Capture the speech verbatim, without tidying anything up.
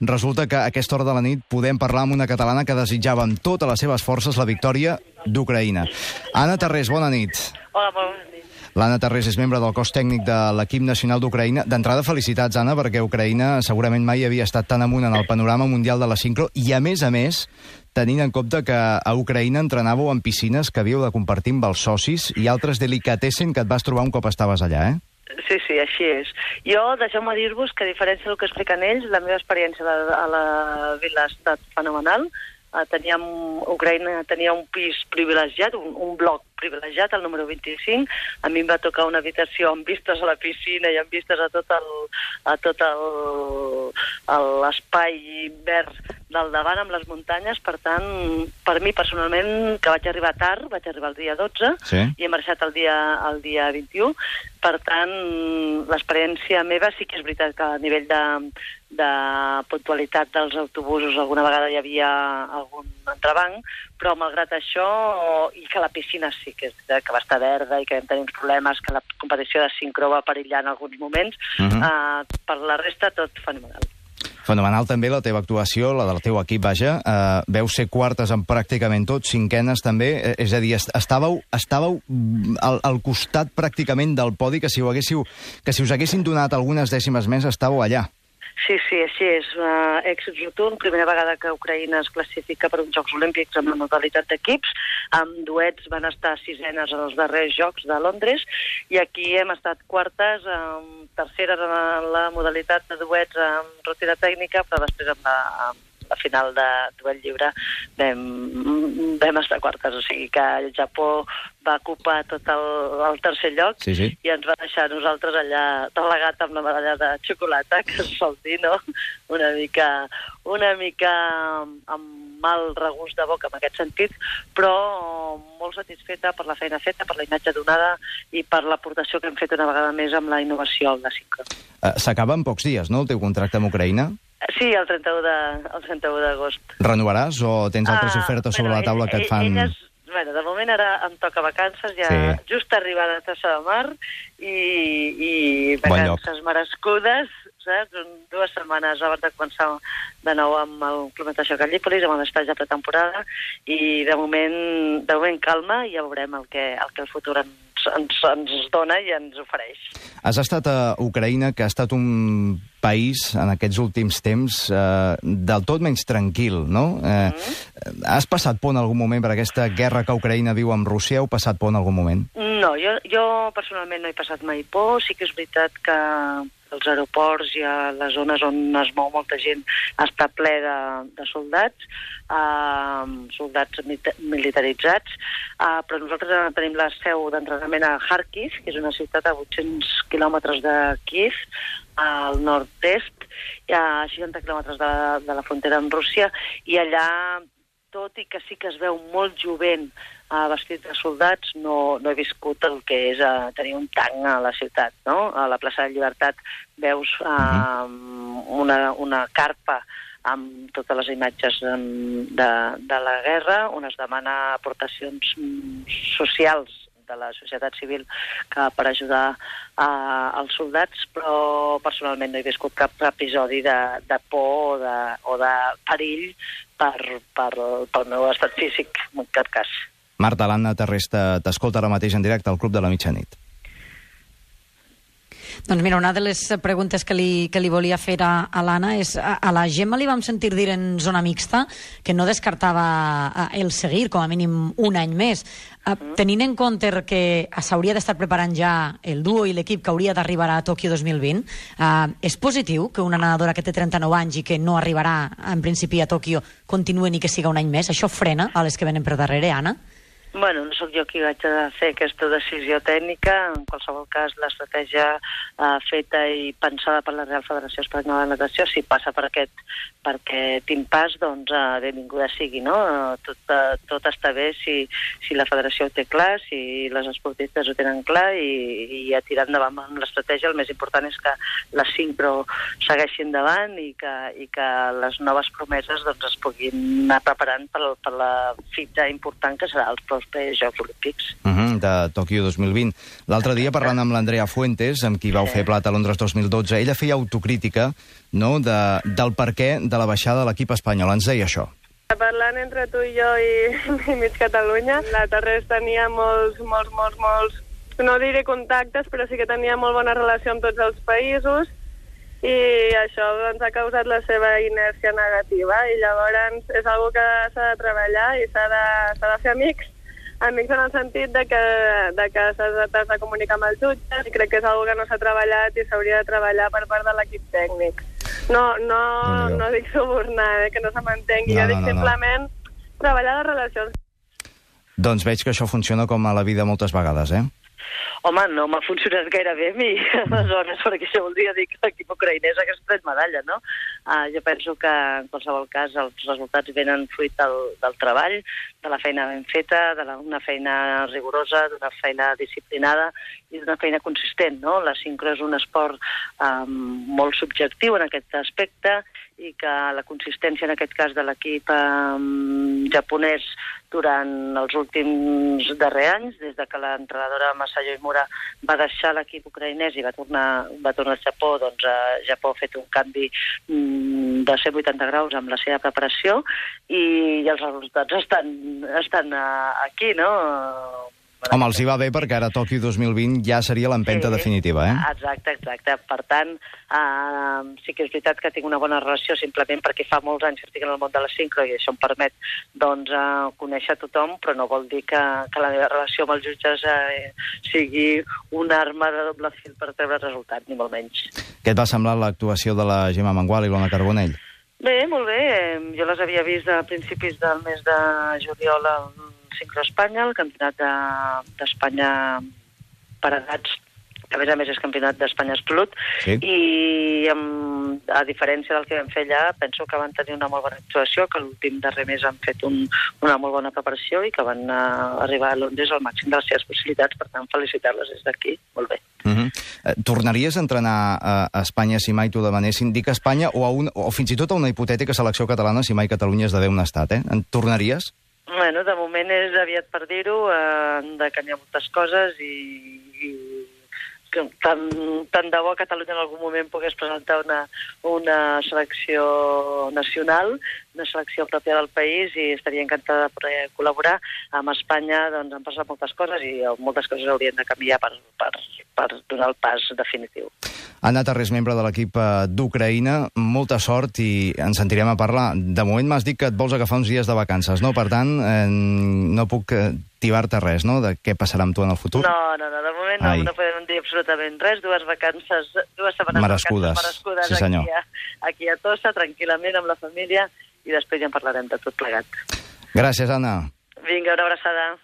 resulta que a aquesta hora de la nit podem parlar amb una catalana que desitjava amb totes les seves forces la victòria d'Ucraïna. Anna Tarrés, bona nit. Hola, bona nit. L'Anna Tarrés és membre del cos tècnic de l'equip nacional d'Ucraïna. D'entrada, felicitats, Anna, perquè Ucraïna segurament mai havia estat tan amunt en el panorama mundial de la sincro i, a més a més, tenint en compte que a Ucraïna entrenàveu en piscines que havíeu de compartir amb els socis i altres delicatessen que et vas trobar un cop estaves allà, eh? Sí, sí, així és. Jo, deixeu-me dir-vos que, a diferència del que expliquen ells, la meva experiència a la vila ha estat fenomenal. Uh, teníem, Ucraïna tenia un pis privilegiat, un, un bloc privilegiat, el número vint-i-cinc. A mi em va tocar una habitació amb vistes a la piscina i amb vistes a tot el, a tot l'espai verd del davant amb les muntanyes. Per tant, per mi personalment, que vaig arribar tard, vaig arribar el dia dotze, sí, i he marxat el dia, el dia vint-i-u. Per tant, l'experiència meva sí que és veritat que a nivell de, de puntualitat dels autobusos alguna vegada hi havia algun entrebanc, però malgrat això, i que la piscina sí que, és, que va estar verda i que vam tenir uns problemes, que la competició de sincro va perillar en alguns moments, uh-huh. eh, per la resta tot fenomenal. Fenomenal també la teva actuació, la del teu equip, vaja. Uh, veu ser quartes en pràcticament tot, cinquenes també. Uh, és a dir, estàveu, estàveu al, al costat pràcticament del podi, que si, ho haguéssiu, que si us haguessin donat algunes dècimes més, estàveu allà. Sí, sí, així és. Uh, èxit rotund, primera vegada que Ucraïna es classifica per uns Jocs Olímpics amb la modalitat d'equips. Amb duets van estar sisenes en els darrers Jocs de Londres i aquí hem estat quartes, um, terceres en la modalitat de duets amb rutina tècnica, però després amb la, amb la final de duet lliure vam, vam estar quartes. O sigui que el Japó va ocupar tot el, el tercer lloc, sí, sí, i ens va deixar nosaltres allà delegat amb la medalla de xocolata, que es sol dir, no? Una mica, una mica amb mal regust de boca en aquest sentit, però molt satisfeta per la feina feta, per la imatge donada i per l'aportació que hem fet una vegada més amb la innovació de sincro. Uh, S'acaba en pocs dies, no?, el teu contracte amb Ucraïna? Sí, el trenta-u d'agost. Renovaràs o tens altres uh, ofertes sobre bueno, la taula que et fan... Elles... Bueno, de moment ara em toca vacances, ja sí, just arribant a Tossa de Mar i, i vacances merescudes, saps? Dues setmanes abans de començar de nou amb el Club Natació Gallípolis, amb l'estatge de pretemporada, i de moment, de moment calma i ja veurem el que el, que el futur ens, ens, ens dona i ens ofereix. Has estat a Ucraïna, que ha estat un país en aquests últims temps eh, del tot menys tranquil, no? Eh, mm. Has passat por en algun moment per aquesta guerra que Ucraïna viu amb Rússia? Heu passat por en algun moment? No, jo, jo personalment no he passat mai por. Sí que és veritat que els aeroports i a les zones on es mou molta gent està ple de, de soldats, uh, soldats militaritzats, uh, però nosaltres tenim la seu d'entrenament a Kharkiv, que és una ciutat a vuit-cents quilòmetres de Kiev, al nord-est, a seixanta quilòmetres de, de la frontera amb Rússia, i allà, tot i que sí que es veu molt jovent uh, vestit de soldats, no, no he viscut el que és uh, tenir un tanc a la ciutat, no? A la plaça de Llibertat veus uh, una, una carpa amb totes les imatges de, de la guerra, on es demana aportacions socials de la societat civil que per ajudar uh, els soldats, però personalment no he viscut cap episodi de, de por o de, o de perill per, per, pel meu estat físic, en cap cas. Marta, l'Anna Tarrés t'escolta ara mateix en directe al Club de la Mitjanit. Doncs mira, una de les preguntes que li, que li volia fer a, a l'Anna és, a, a la Gemma li vam sentir dir en zona mixta que no descartava el seguir, com a mínim un any més. Mm. Tenint en compte que s'hauria d'estar preparant ja el duo i l'equip que hauria d'arribar a Tòquio dos mil vint, uh, és positiu que una nedadora que té trenta-nou anys i que no arribarà en principi a Tòquio continue ni que siga un any més? Això frena a les que venen per darrere, Anna? Bueno, no sóc jo qui vaig a fer aquesta decisió tècnica. En qualsevol cas, l'estratègia eh, feta i pensada per la Real Federació Espanyola de Natació, si passa per aquest, per aquest impàs, doncs eh, benvinguda sigui, no? Tot, eh, tot està bé si, si la federació ho té clar, si les esportistes ho tenen clar i, i a tirar endavant amb l'estratègia. El més important és que la sincro segueixi endavant i que, i que les noves promeses doncs, es puguin anar preparant per, per la fita important que serà els Jocs nous Jocs Olímpics. Uh -huh, de Tòquio dos mil vint. L'altre dia, parlant amb l'Andrea Fuentes, amb qui vau fer plata a Londres dos mil dotze, ella feia autocrítica, no?, de, del per què de la baixada de l'equip espanyol. Ens deia això. Parlant entre tu i jo i, i mig Catalunya, la Terrés tenia molts, molts, molts, molts, no diré contactes, però sí que tenia molt bona relació amb tots els països, i això doncs, ha causat la seva inèrcia negativa, i llavors és una cosa que s'ha de treballar i s'ha de, s'ha de fer amics, amics en el sentit de que, de que s'has de, de comunicar amb els jutges, i crec que és una cosa que no s'ha treballat i s'hauria de treballar per part de l'equip tècnic. No, no, no dic subornar, eh, que no se m'entengui, no, jo dic no, no, simplement no. treballar les relacions. Doncs veig que això funciona com a la vida moltes vegades, eh? Home, no m'ha funcionat gaire bé a mi, aleshores, perquè això voldria dir que l'equip ucraïnès hagués tret medalla, no? Uh, jo penso que, en qualsevol cas, els resultats venen fruit del, del treball, de la feina ben feta, d'una feina rigorosa, d'una feina disciplinada i d'una feina consistent, no? La sincro és un esport um, molt subjectiu en aquest aspecte, i que la consistència, en aquest cas, de l'equip um, japonès durant els últims darrers anys, des de que l'entrenadora Masayo Imura va deixar l'equip ucraïnès i va tornar, va tornar al Japó, doncs el Japó ha fet un canvi mm, de cent vuitanta graus amb la seva preparació, i, i els resultats estan, estan uh, aquí, no? Home, els hi va bé perquè ara Tòquio dos mil vint ja seria l'empenta sí, definitiva, eh? Exacte, exacte. Per tant, uh, sí que és veritat que tinc una bona relació simplement perquè fa molts anys que estic en el món de la sincro i això em permet doncs, uh, conèixer tothom, però no vol dir que, que la meva relació amb els jutges uh, sigui una arma de doble fil per treure resultats, ni molt menys. Què et va semblar l'actuació de la Gemma Mengual i l'Ona Carbonell? Bé, molt bé. Jo les havia vist a principis del mes de juliol al Sincro Espanya, el campionat d'Espanya de, per edats, que a més a més és campionat d'Espanya absolut, sí. I amb, a diferència del que vam fer allà, penso que van tenir una molt bona actuació, que l'últim darrer mes han fet un, una molt bona preparació i que van uh, arribar a Londres al màxim de les seves possibilitats, per tant, felicitar-les des d'aquí, molt bé. Uh -huh. eh, tornaries a entrenar a, a Espanya si mai t'ho demanessin? Dic a Espanya o, a un, o fins i tot a una hipotètica selecció catalana si mai Catalunya esdevé un estat, eh? En tornaries? Bueno, de moment és aviat per dir-ho, eh, de que n'hi ha moltes coses i, i que tant, tant de bo a Catalunya en algun moment pogués presentar una, una selecció nacional, una selecció pròpia del país, i estaria encantada de poder col·laborar. Amb Espanya doncs, han passat moltes coses i moltes coses haurien de canviar per, per, per donar el pas definitiu. Anna Terrés, membre de l'equip d'Ucraïna, molta sort i ens sentirem a parlar. De moment m'has dit que et vols agafar uns dies de vacances, no? Per tant, eh, no puc tibar-te res, no?, de què passarà amb tu en el futur. No, no, no, de moment no, no podem dir absolutament res. Dues vacances, dues setmanes merescudes, vacances merescudes sí, aquí, a, aquí a Tossa, tranquil·lament, amb la família, i després ja en parlarem de tot plegat. Gràcies, Anna. Vinga, una abraçada.